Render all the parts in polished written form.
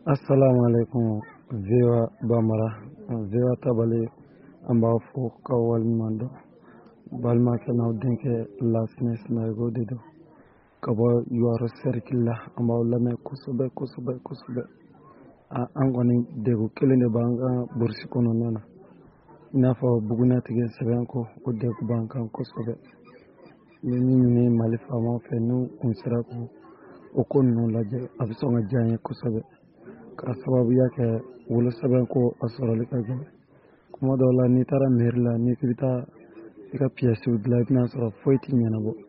Assalamu alaikum Zewa Bamara Zewa Tabale Ambafo Kawal Mando Balma Kana Denke Lasnes Nago Dido Kabo Yuaro Serkilla Ambawlame Kusube Angoni Degu Kilinde Banga Bursikono Nana Nafa Buguna Tige Sevenko Udegu Banka Kusube Nini Malifa Mafenu Unsiraku Okonu Laje Abisonga Janye Kusube ka sababu yake wala saban ko asarale ka gele kuma dawla ni tara merla ni kibita ika pièce de la finance ro foyti nyana bo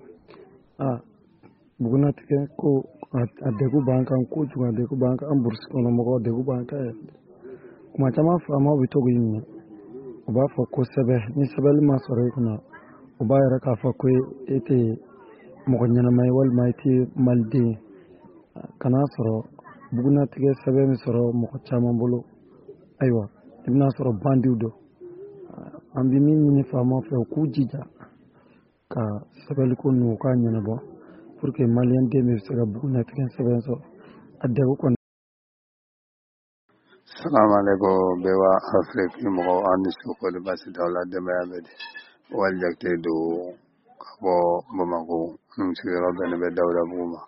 buguna tike ko adegu banka ko juga adegu banka am bourse ko no mo adegu banka kuma tama fama bito ginni oba fo ko sebe ni sebel ma sore kuna oba yara ka fa ko ete mo nyana may wal mayti maldi kana soro buguna tige sabe mi soro moko chama bolo aywa ibna soro bandiudo ambi ni fama fe ku jija ka sabe ko no ka nyana bo pour que malien de mi sega buguna tige sabe so adde ko Salam alaikum bewa Afrique mo andi ko le basi dawla de mayamede wal jakte do ko Bamako num siro ben be dawla buma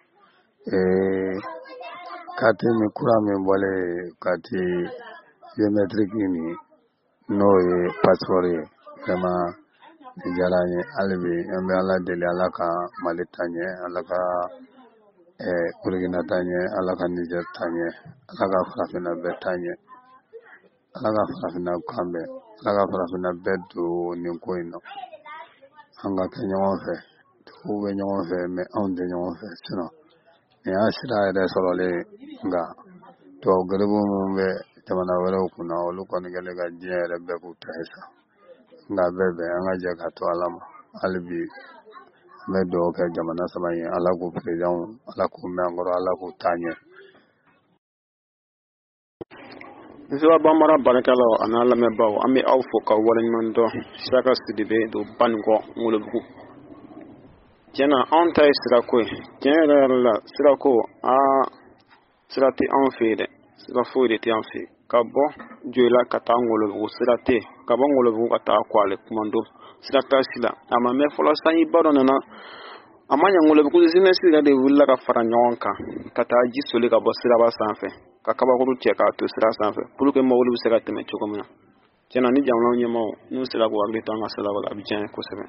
kati mi kura mi bole kati biometric ni no passeport kama jaranye albi ambe ala dele alaka malitanye alaka kurigina tanye alaka niger tanye alaka farafina betanye alaka farafina kambe alaka farafina bedu ninkoino anga kenyon fe tu be nyon fe me onde nyon fe sino ne asira ida solole nga to gelebu mbe tamana wala kuna oluko ngele ga jere be ku tesa nga bebe anga jaga to alama albi me do ke jamana samaye ala ku president ala ku mangoro ala ku tanye Zewa Bamara barakalo anala me bawo ami awfo ka wala mando saka sidibe do bango ngolobu jena anta sirako jena la sirako sirati anfede sirafo de ti anfe kabo jola katangolo go sirate kabo ngolobu kata kwale kumando sirata sila ama me folo sanyi barono na amanya ngolobu ku zine sira de wulla ka faranyonka kata jisole ka bo siraba sanfe kakaba ko tie ka to sira sanfe pour que mawlu sira teme chokomna jena ni jamna nyemo nu sira ko agli tanga sala wala bijan ko sebe.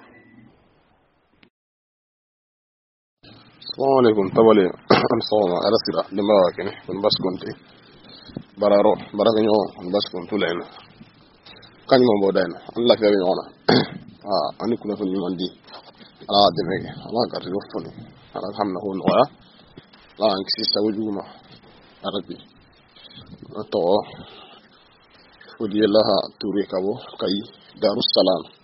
Assalamu alaikum tabale am sawma ala sira dama wakene kon baskonte bararo baraganyo baskontu lena kan mo bodana Allah ka yo na ani kuna fon mandi ala demege ala ka to foni ala hamna hon wala la anksi sawjuma arabi to fodi laha turi kabo kai darussalam